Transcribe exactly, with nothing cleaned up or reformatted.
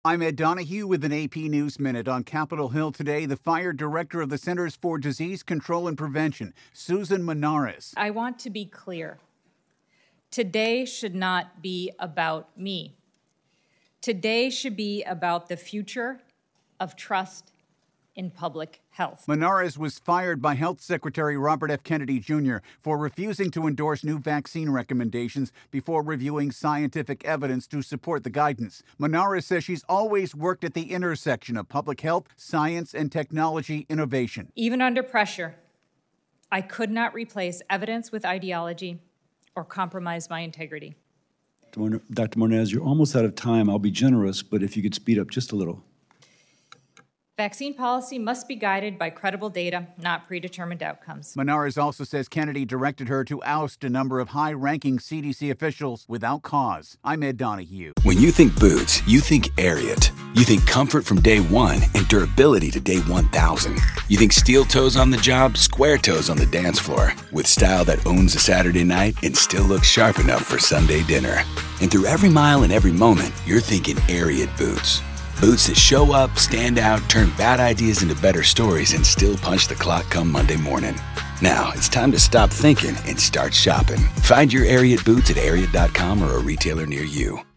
I'm Ed Donahue with an A P News Minute. On Capitol Hill today, the fired director of the Centers for Disease Control and Prevention, Susan Manares. I want to be clear. Today should not be about me. Today should be about the future of trust in public health. Manares was fired by Health Secretary Robert F. Kennedy Junior for refusing to endorse new vaccine recommendations before reviewing scientific evidence to support the guidance. Manares says she's always worked at the intersection of public health, science, and technology innovation. Even under pressure, I could not replace evidence with ideology or compromise my integrity. Doctor Manares, you're almost out of time. I'll be generous, but if you could speed up just a little. Vaccine policy must be guided by credible data, not predetermined outcomes. Manares also says Kennedy directed her to oust a number of high-ranking C D C officials without cause. I'm Ed Donahue. When you think boots, you think Ariat. You think comfort from day one and durability to day one thousand. You think steel toes on the job, square toes on the dance floor. With style that owns a Saturday night and still looks sharp enough for Sunday dinner. And through every mile and every moment, you're thinking Ariat boots. Boots that show up, stand out, turn bad ideas into better stories, and still punch the clock come Monday morning. Now, it's time to stop thinking and start shopping. Find your Ariat boots at Ariat dot com or a retailer near you.